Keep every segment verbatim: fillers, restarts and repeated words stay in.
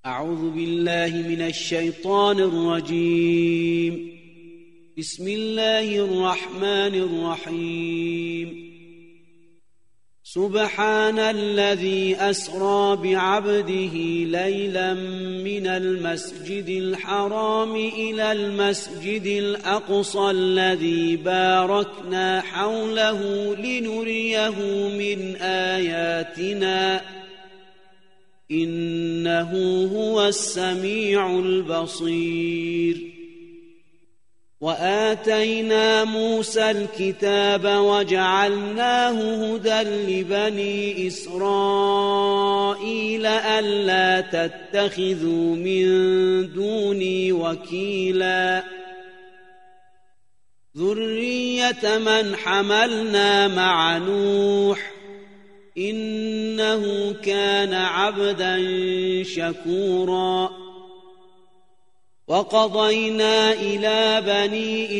أعوذ بالله من الشيطان الرجيم. بسم الله الرحمن الرحيم. سبحان الذي أسرى بعبده ليلا من المسجد الحرام إلى المسجد الأقصى الذي باركنا حوله لنريه من آياتنا إنه هو السميع البصير. وآتينا موسى الكتاب وجعلناه هدى لبني إسرائيل ألا تتخذوا من دوني وكيلا ذرية من حملنا مع نوح إنه كان عبدا شكورا. وقضينا إلى بني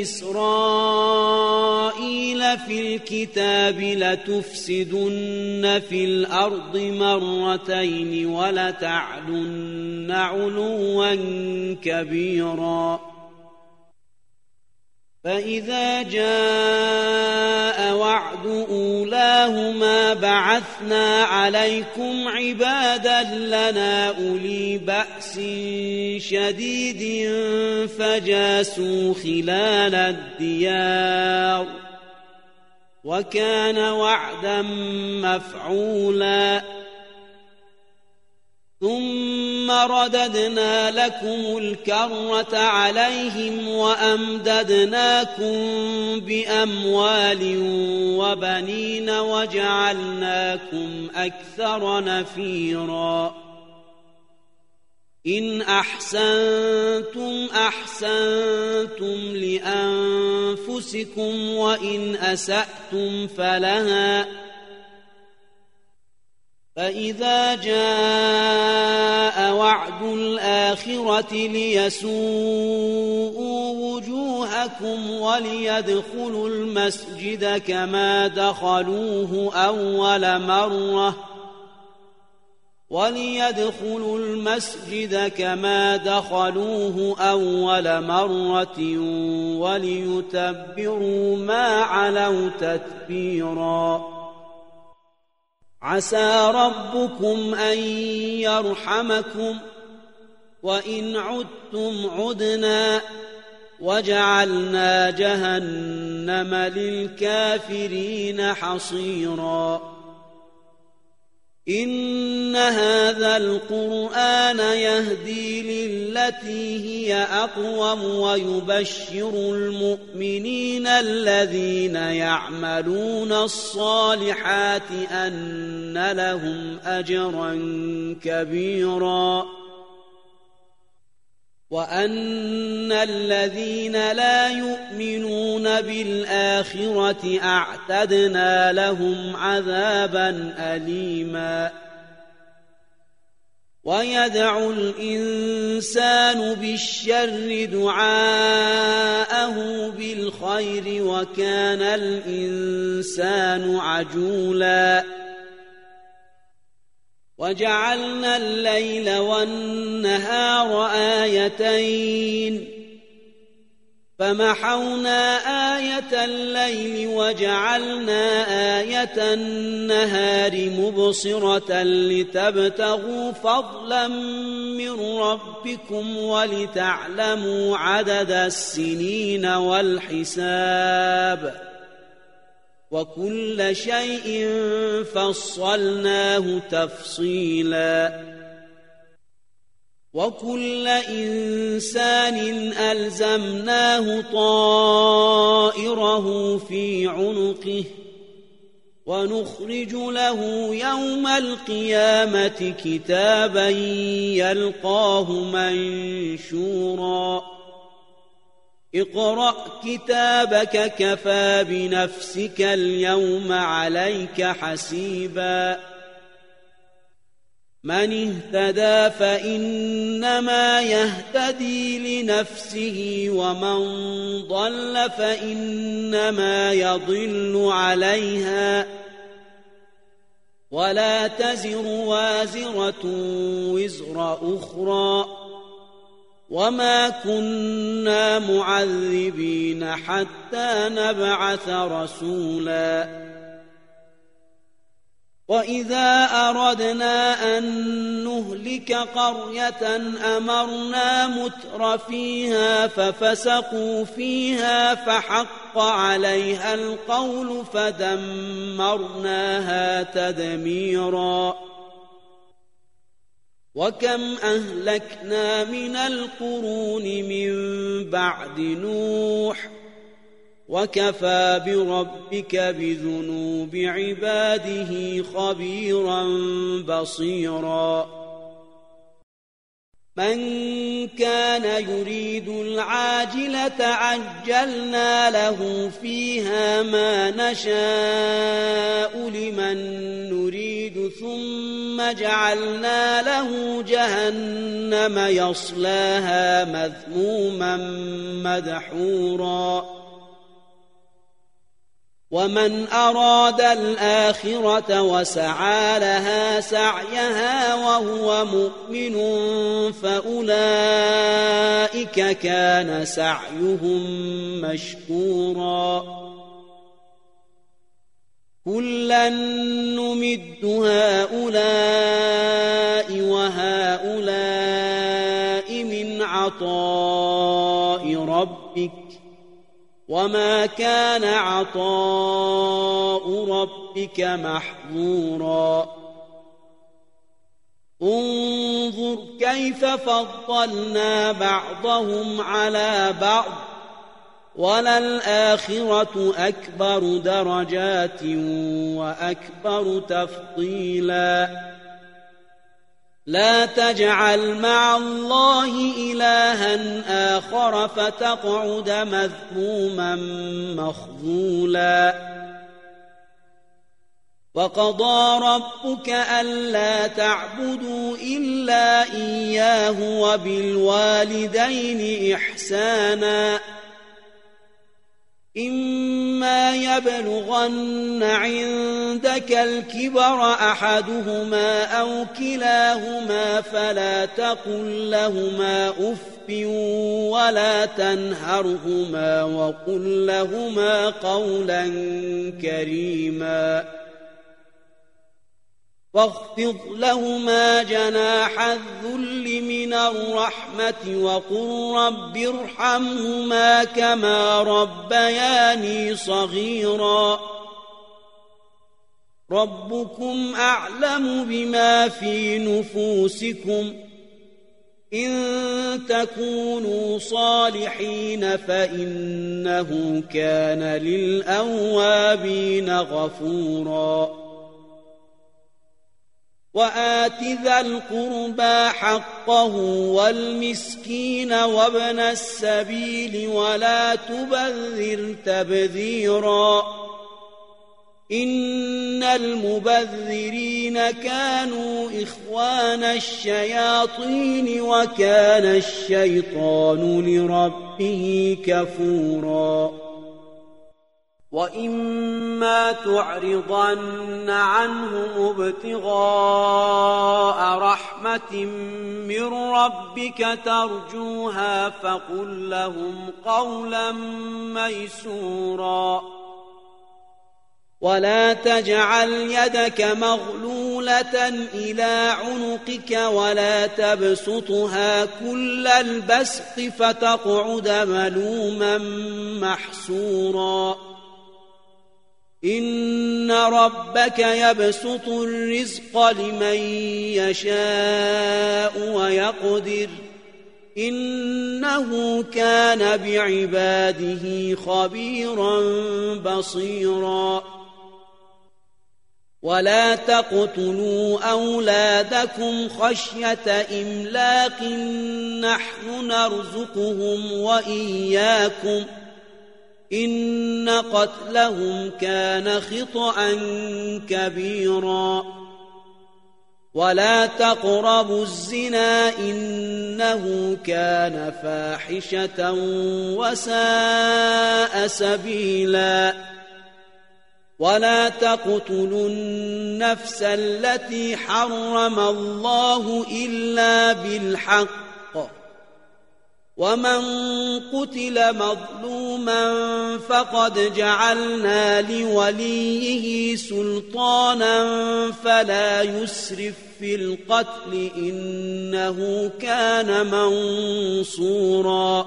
إسرائيل في الكتاب لتفسدن في الأرض مرتين ولتعلن علوا كبيرا. فإذا جاء وعد أولاهما بعثنا عليكم عبادا لنا أولي بأس شديد فجاسوا خلال الديار وكان وعدا مفعولا. ثم رددنا لكم الكرة عليهم وأمددناكم بأموال وبنين وجعلناكم أكثر نفيرا. إن أحسنتم أحسنتم لأنفسكم وإن أسأتم فلها. فإذا جاء وعد الآخرة ليسوءوا وجوهكم وليدخلوا المسجد كما دخلوه أول مرة وليدخلوا المسجد كما دخلوه أول مرة وليتبروا ما علوا تتبيرا. عسى ربكم أن يرحمكم وإن عدتم عدنا وجعلنا جهنم للكافرين حصيرا. إن هذا القرآن يهدي للتي هي أقوم ويبشر المؤمنين الذين يعملون الصالحات أن لهم أجرا كبيرا وأن الذين لا يؤمنون بالآخرة أعتدنا لهم عذابا أليما. ويدعو الإنسان بالشر دعاءه بالخير وكان الإنسان عجولا. وجعلنا الليل والنهار آيتين فمحونا آية الليل وجعلنا آية النهار مبصرة لتبتغوا فضلا من ربكم ولتعلموا عدد السنين والحساب وكل شيء فصلناه تفصيلا. وكل إنسان ألزمناه طائره في عنقه ونخرج له يوم القيامة كتابا يلقاه منشورا. اقرأ كتابك كفى بنفسك اليوم عليك حسيبا. من اهتدى فإنما يهتدي لنفسه ومن ضل فإنما يضل عليها ولا تزر وازرة وزر أخرى وما كنا معذبين حتى نبعث رسولا وإذا أردنا أن نهلك قرية أمرنا متر فيها ففسقوا فيها فحق عليها القول فدمرناها تدميرا وكم أهلكنا من القرون من بعد نوح وكفى بربك بذنوب عباده خبيرا بصيرا من كان يريد العاجلة عجلنا له فيها ما نشاء لمن نريد ثم جعلنا له جهنم يصلاها مذموما مدحورا ومن أراد الآخرة وسعى لها سعيها وهو مؤمن فأولئك كان سعيهم مشكورا كلا نمد هؤلاء وهؤلاء من عطاء ربك وما كان عطاء ربك محظورا انظر كيف فضلنا بعضهم على بعض وللآخرة أكبر درجات وأكبر تفضيلا لا تجعل مع الله إلها آخر فتقعد مذموما مخذولا وقضى ربك ألا تعبدوا إلا إياه وبالوالدين إحسانا إما يبلغن عندك الكبر أحدهما أو كلاهما فلا تقل لهما أف ولا تنهرهما وقل لهما قولا كريما واخفض لهما جناح الذل من الرحمة وقل رب ارحمهما كما ربياني صغيرا ربكم أعلم بما في نفوسكم إن تكونوا صالحين فإنه كان للأوابين غفورا وآت ذا القربى حقه والمسكين وابن السبيل ولا تبذر تبذيرا إن المبذرين كانوا إخوان الشياطين وكان الشيطان لربه كفورا وإما تعرضن عنهم ابتغاء رحمة من ربك ترجوها فقل لهم قولا ميسورا ولا تجعل يدك مغلولة إلى عنقك ولا تبسطها كل البسط فتقعد ملوما محسورا إن ربك يبسط الرزق لمن يشاء ويقدر إنه كان بعباده خبيرا بصيرا ولا تقتلوا أولادكم خشية إملاق نحن نرزقهم وإياكم إن قتلهم كان خطأ كبيرا ولا تقربوا الزنا إنه كان فاحشة وساء سبيلا ولا تقتلوا النفس التي حرم الله إلا بالحق ومن قتل مظلوما فقد جعلنا لوليه سلطانا فلا يسرف في القتل إنه كان منصورا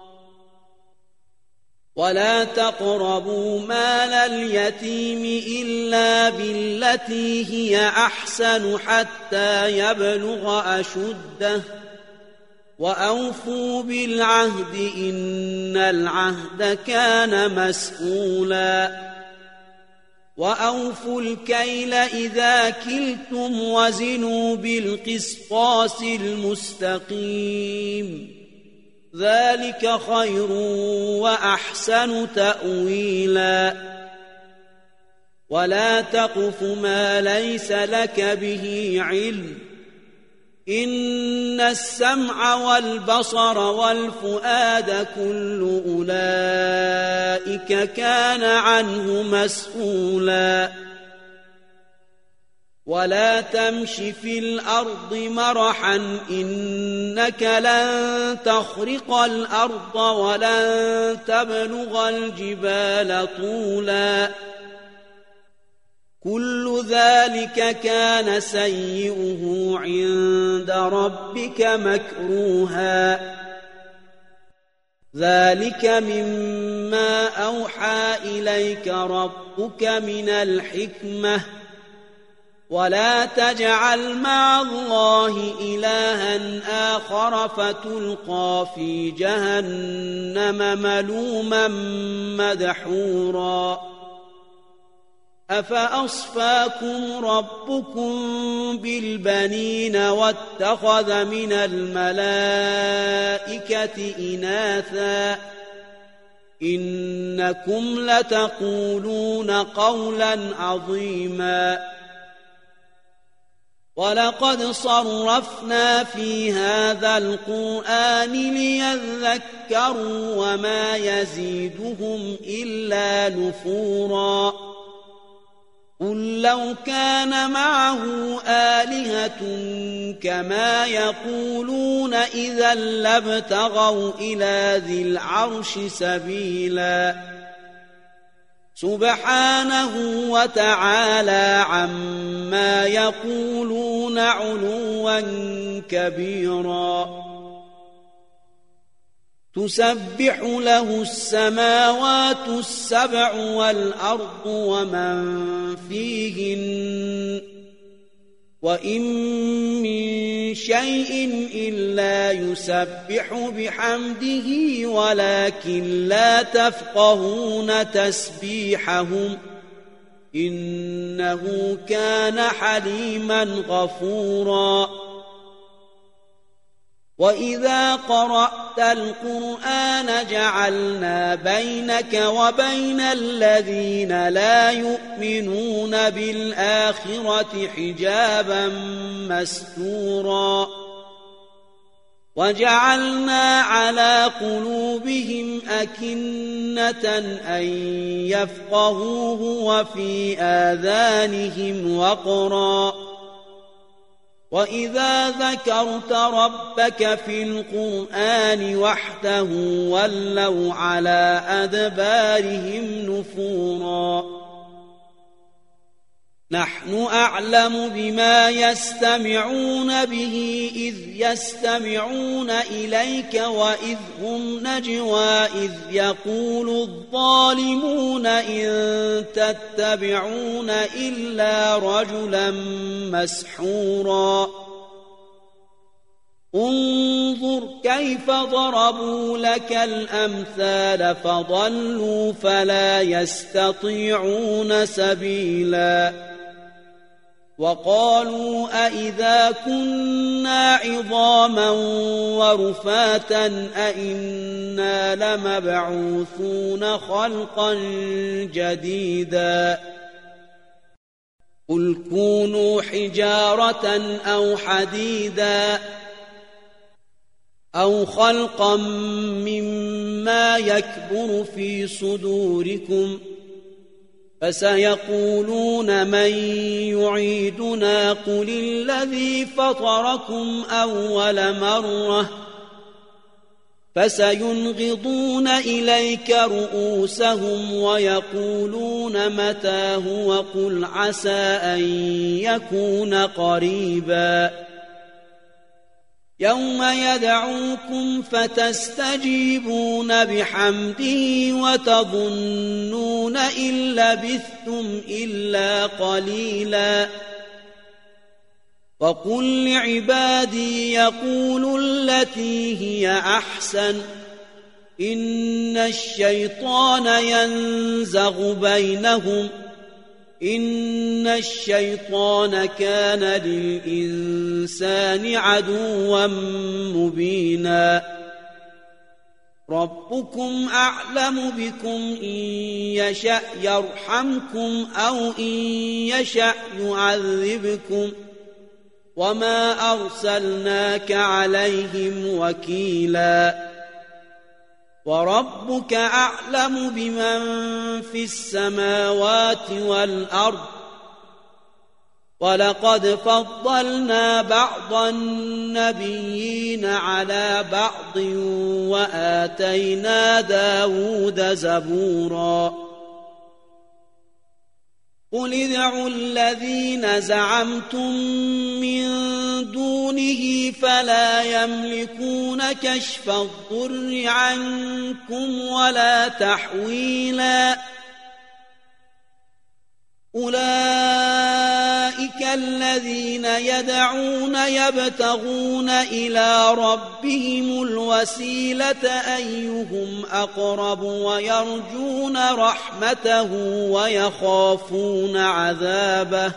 ولا تقربوا مال اليتيم إلا بالتي هي أحسن حتى يبلغ أشده وأوفوا بالعهد إن العهد كان مسؤولا وأوفوا الكيل إذا كلتم وزنوا بالقسطاس المستقيم ذلك خير وأحسن تأويلا ولا تقف ما ليس لك به علم إن السمع والبصر والفؤاد كل أولئك كان عنه مسؤولا ولا تمش في الأرض مرحا إنك لن تخرق الأرض ولن تبلغ الجبال طولا كل ذلك كان سيئه عند ربك مكروها ذلك مما أوحى إليك ربك من الحكمة ولا تجعل مع الله إلها آخر فتلقى في جهنم ملوما مدحورا أفأصفاكم ربكم بالبنين واتخذ من الملائكة إناثا إنكم لتقولون قولا عظيما ولقد صرفنا في هذا القرآن ليذكروا وما يزيدهم إلا نفورا قل لو كان معه آلهة كما يقولون إذا لابتغوا إلى ذي العرش سبيلا سبحانه وتعالى عما يقولون علوا كبيرا تسبح له السماوات السبع والأرض ومن فيهن وإن من شيء إلا يسبح بحمده ولكن لا تفقهون تسبيحهم إنه كان حليما غفورا وإذا قرأت القرآن جعلنا بينك وبين الذين لا يؤمنون بالآخرة حجابا مستورا وجعلنا على قلوبهم أكنة أن يفقهوه وفي آذانهم وقرا وإذا ذكرت ربك في القرآن وحده ولوا على أدبارهم نفورا نحن أعلم بما يستمعون به إذ يستمعون إليك وإذ هم نجوى إذ يقول الظالمون إن تتبعون إلا رجلا مسحورا انظر كيف ضربوا لك الأمثال فضلوا فلا يستطيعون سبيلا وقالوا أئذا كنا عظاما ورفاتا أئنا لمبعوثون خلقا جديدا قل كونوا حجارة أو حديدا أو خلقا مما يكبر في صدوركم فسيقولون من يعيدنا قل الذي فطركم أول مرة فسينغضون إليك رؤوسهم ويقولون متى هو قل عسى أن يكون قريبا يوم يدعوكم فتستجيبون بحمده وتظنون إن لبثتم إلا قليلا وقل لعبادي يقولوا التي هي أحسن إن الشيطان ينزغ بينهم إن الشيطان كان للإنسان عدوا مبينا ربكم أعلم بكم إن يشأ يرحمكم أو إن يشأ يعذبكم وما أرسلناك عليهم وكيلا وربك أعلم بمن في السماوات والأرض ولقد فضلنا بعض النبيين على بعض وآتينا داود زبورا قل ادعوا الذين زعمتم من دونه فلا يملكون كشف الضر عنكم ولا تحويلا أولئك الذين يدعون يبتغون إلى ربهم الوسيلة أيهم أقرب ويرجون رحمته ويخافون عذابه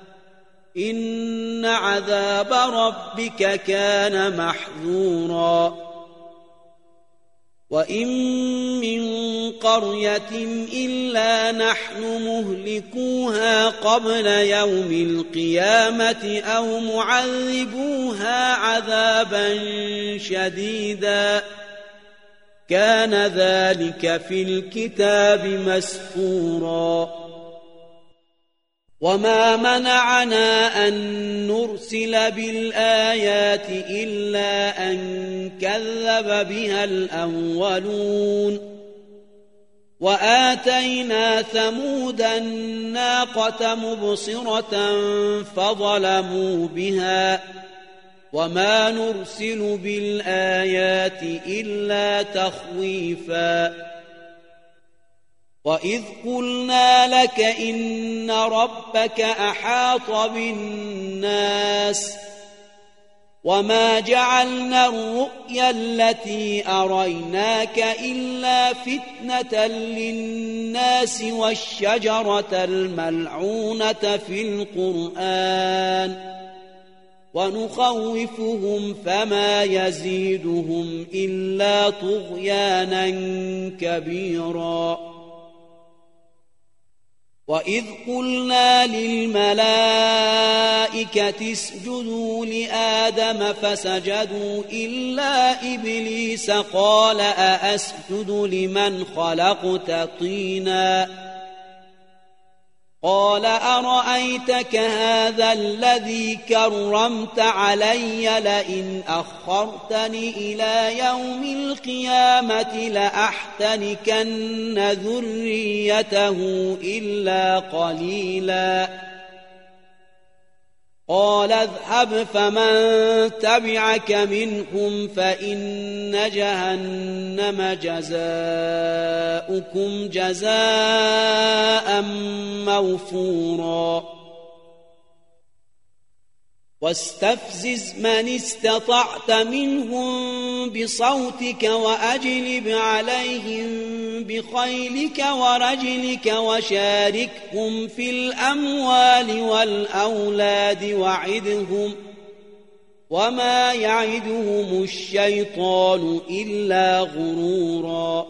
إن عذاب ربك كان محذورا وإن من قرية إلا نحن مهلكوها قبل يوم القيامة أو معذبوها عذابا شديدا كان ذلك في الكتاب مسطورا وما منعنا أن نرسل بالآيات إلا أن كذب بها الأولون وآتينا ثمود الناقة مبصرة فظلموا بها وما نرسل بالآيات إلا تخويفا وإذ قلنا لك إن ربك أحاط بالناس وما جعلنا الرؤيا التي أريناك إلا فتنة للناس والشجرة الملعونة في القرآن ونخوفهم فما يزيدهم إلا طغيانا كبيرا وإذ قلنا للملائكة اسجدوا لآدم فسجدوا إلا إبليس قال أأسجد لمن خلقت طينا قال أرأيتك هذا الذي كرمت علي لئن أخرتني إلى يوم القيامة لأحتنكن ذريته إلا قليلا قال اذهب فمن تبعك منهم فإن جهنم جزاؤكم جزاء موفورا واستفزز من استطعت منهم بصوتك وأجلب عليهم بخيلك ورجلك وشاركهم في الأموال والأولاد وعدهم وما يعدهم الشيطان إلا غرورا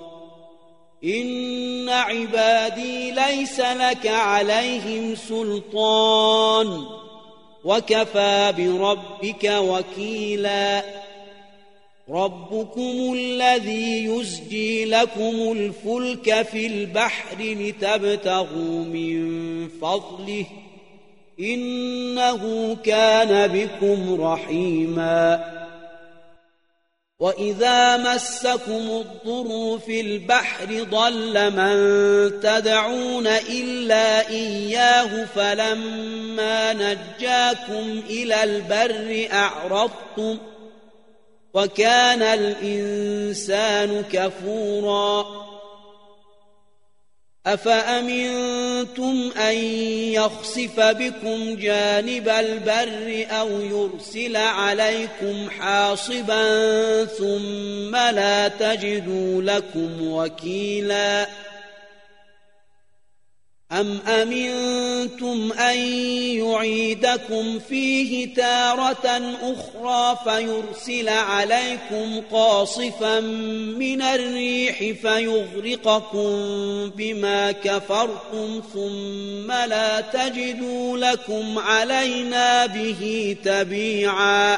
إن عبادي ليس لك عليهم سلطان وكفى بربك وكيلا ربكم الذي يزجي لكم الفلك في البحر لتبتغوا من فضله إنه كان بكم رحيما وإذا مسكم الضر في البحر ضل من تدعون إلا إياه فلما نجاكم إلى البر أعرضتم وكان الإنسان كفورا أفأمنتم أن يخسف بكم جانب البر أو يرسل عليكم حاصبا ثم لا تجدوا لكم وكيلا أم أمنتم أن يعيدكم فيه تارة أخرى فيرسل عليكم قاصفا من الريح فيغرقكم بما كفرتم ثم لا تجدوا لكم علينا به تبيعا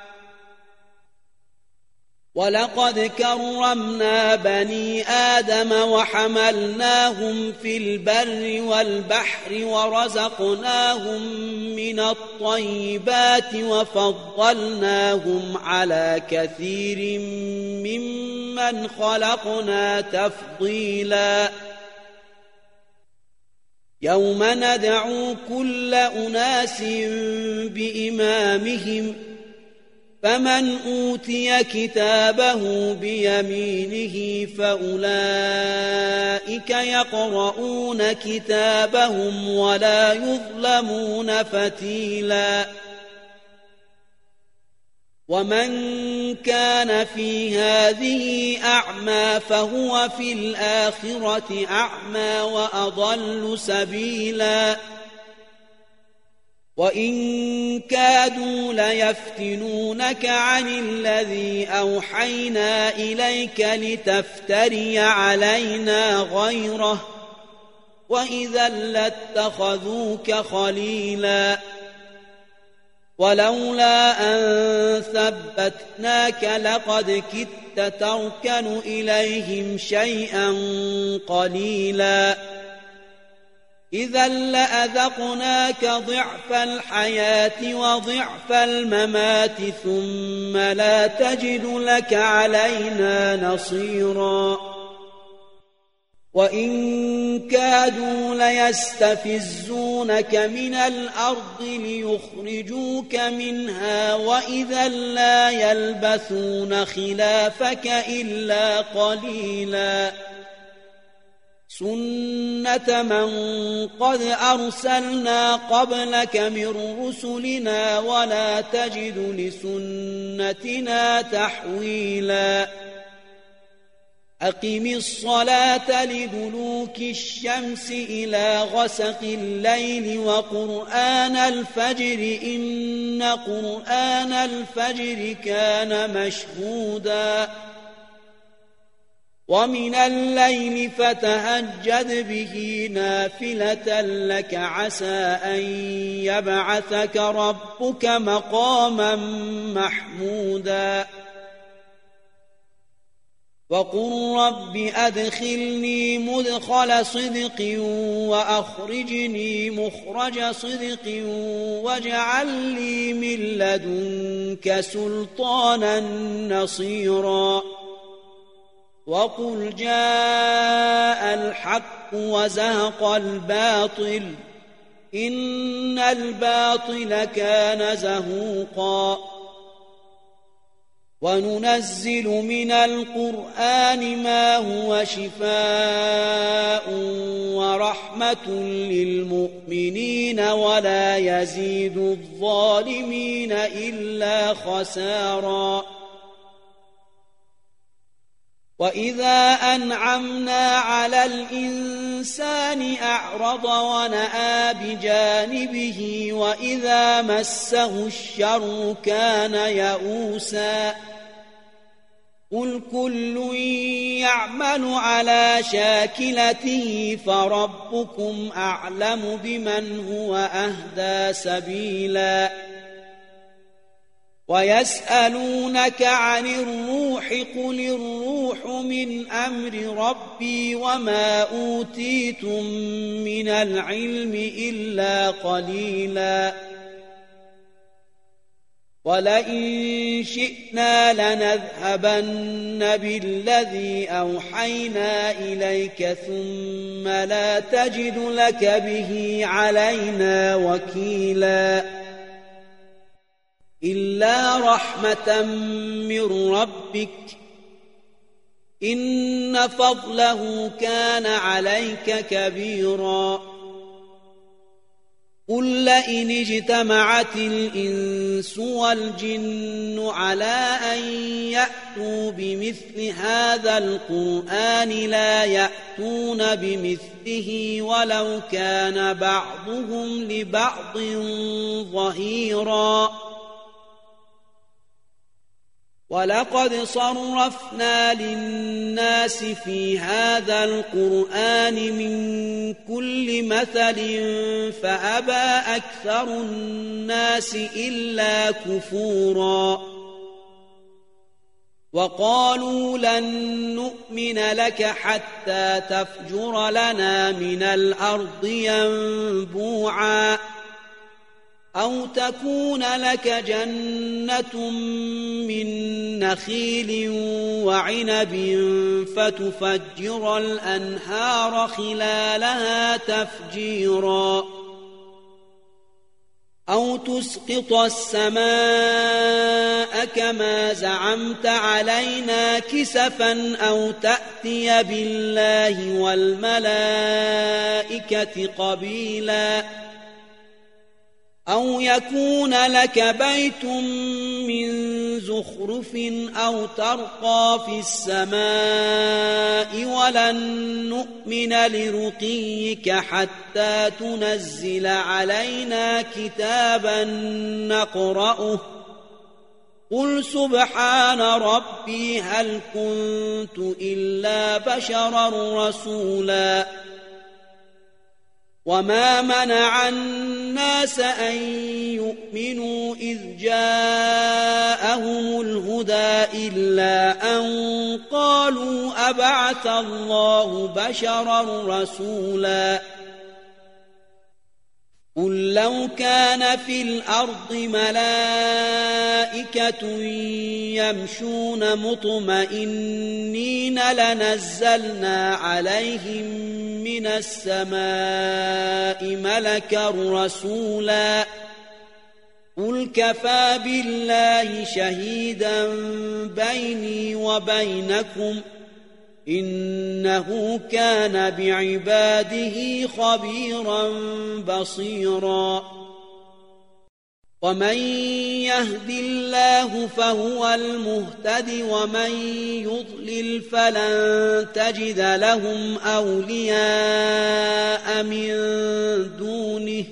ولقد كرمنا بني آدم وحملناهم في البر والبحر ورزقناهم من الطيبات وفضلناهم على كثير ممن خلقنا تفضيلا يوم ندعو كل أناس بإمامهم فمن أوتي كتابه بيمينه فأولئك يقرؤون كتابهم ولا يظلمون فتيلا ومن كان في هذه أعمى فهو في الآخرة أعمى وأضل سبيلا وإن كادوا ليفتنونك عن الذي أوحينا إليك لتفتري علينا غيره وإذا لاتخذوك خليلا ولولا أن ثبتناك لقد كدت تركن إليهم شيئا قليلا إذا لأذقناك ضعف الحياة وضعف الممات ثم لا تجد لك علينا نصيرا وإن كادوا ليستفزونك من الأرض ليخرجوك منها وإذا لا يلبثون خلافك إلا قليلا سنة من قد أرسلنا قبلك من رسلنا ولا تجد لسنتنا تحويلا أقم الصلاة لدلوك الشمس إلى غسق الليل وقرآن الفجر إن قرآن الفجر كان مشهودا ومن الليل فتهجد به نافلة لك عسى أن يبعثك ربك مقاما محمودا وقل رب أدخلني مدخل صدق وأخرجني مخرج صدق واجعل لي من لدنك سلطانا نصيرا وقل جاء الحق وزهق الباطل إن الباطل كان زهوقا وننزل من القرآن ما هو شفاء ورحمة للمؤمنين ولا يزيد الظالمين إلا خسارا وإذا أنعمنا على الإنسان أعرض ونأى بجانبه وإذا مسه الشر كان يئوسا قل كل يعمل على شاكلته فربكم أعلم بمن هو أهدى سبيلا ويسألونك عن الروح قل الروح من أمر ربي وما أوتيتم من العلم إلا قليلا ولئن شئنا لنذهبن بالذي أوحينا إليك ثم لا تجد لك به علينا وكيلا إلا رحمة من ربك إن فضله كان عليك كبيرا قل لئن اجتمعت الإنس والجن على أن يأتوا بمثل هذا القرآن لا يأتون بمثله ولو كان بعضهم لبعض ظهيرا ولقد صرفنا للناس في هذا القرآن من كل مثل فأبى أكثر الناس إلا كفورا وقالوا لن نؤمن لك حتى تفجر لنا من الأرض ينبوعا أو تكون لك جنة من نخيل وعنب فتفجر الأنهار خلالها تفجيرا أو تسقط السماء كما زعمت علينا كسفا أو تأتي بالله والملائكة قبيلا أو يكون لك بيت من زخرف أو ترقى في السماء ولن نؤمن لرقيك حتى تنزل علينا كتابا نقرأه قل سبحان ربي هل كنت إلا بشرا رسولا وما منع الناس أن يؤمنوا إذ جاءهم الهدى إلا أن قالوا أبعث الله بشرا رسولا قل لو كان في الأرض ملائكة يمشون مطمئنين لنزلنا عليهم من السماء ملكا رسولا قل كفى بالله شهيدا بيني وبينكم إنه كان بعباده خبيرا بصيرا ومن يهد الله فهو المهتد ومن يضلل فلن تجد لهم أولياء من دونه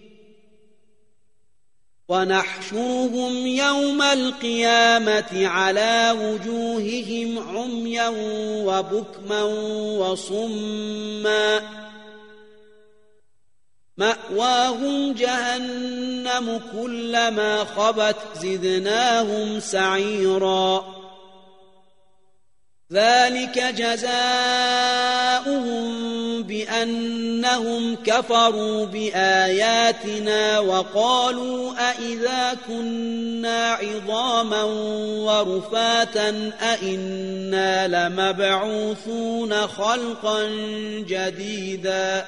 ونحشرهم يوم القيامة على وجوههم عميا وبكما وصما مأواهم جهنم كلما خبت زدناهم سعيرا ذلك جزاؤهم بأنهم كفروا بآياتنا وقالوا أئذا كنا عظاما ورفاتا أئنا لمبعوثون خلقا جديدا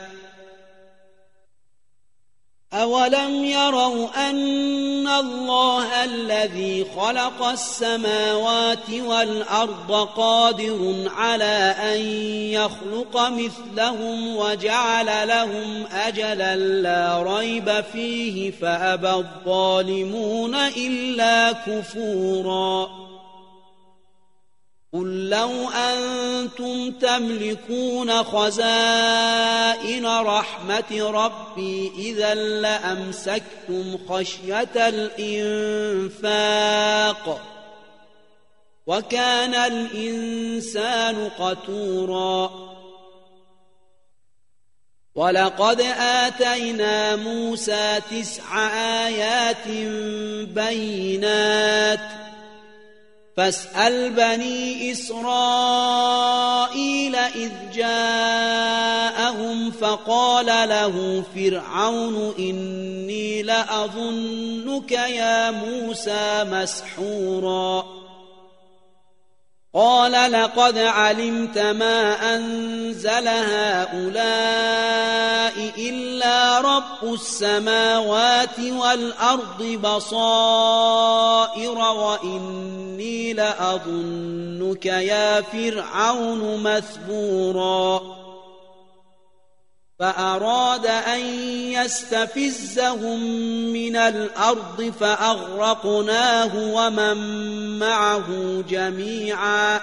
أولم يروا أن الله الذي خلق السماوات والأرض قادر على أن يخلق مثلهم وجعل لهم أجلا لا ريب فيه فأبى الظالمون إلا كفورا قل لو أنتم تملكون خزائن رحمة ربي إذا لأمسكتم خشية الإنفاق وكان الإنسان قتورا ولقد آتينا موسى تسع آيات بينات فاسأل بني إسرائيل إذ جاءهم فقال له فرعون إني لأظنك يا موسى مسحورا قال لقد علمت ما أنزل هؤلاء إلا رب السماوات والأرض بصائر وإني لأظنك يا فرعون مثبورا فأراد أن يستفزهم من الأرض فأغرقناه ومن معه جميعا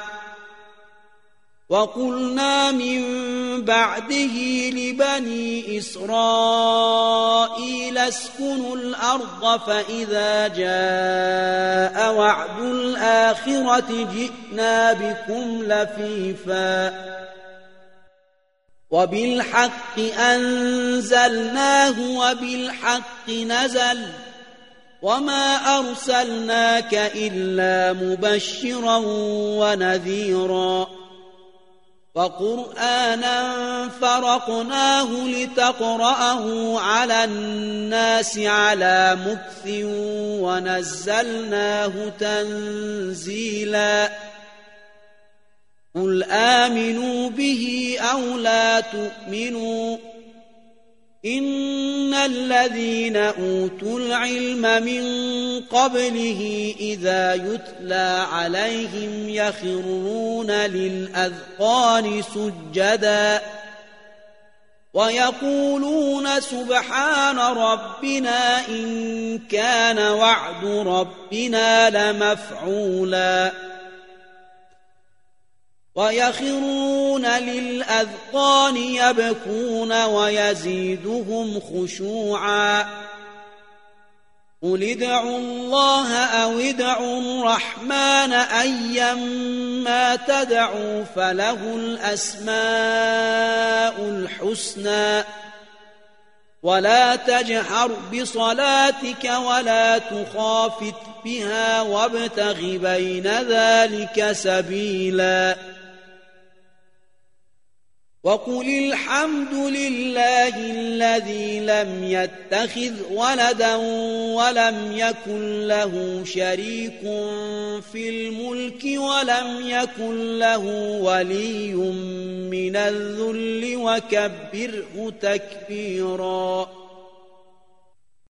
وقلنا من بعده لبني إسرائيل اسكنوا الأرض فإذا جاء وعد الآخرة جئنا بكم لفيفا وبالحق أنزلناه وبالحق نزل وما أرسلناك إلا مبشرا ونذيرا وقرآنا فرقناه لتقرأه على الناس على مكث ونزلناه تنزيلا قل آمنوا به أو لا تؤمنوا إن الذين أوتوا العلم من قبله إذا يتلى عليهم يخرون للأذقان سجدا ويقولون سبحان ربنا إن كان وعد ربنا لمفعولا ويخرون للأذقان يبكون ويزيدهم خشوعا قل ادعوا الله أو ادعوا الرحمن أيما تدعوا فله الأسماء الحسنى ولا تجهر بصلاتك ولا تخافت بها وابتغ بين ذلك سبيلا وقل الحمد لله الذي لم يتخذ ولدا ولم يكن له شريك في الملك ولم يكن له ولي من الذل وكبره تكبيرا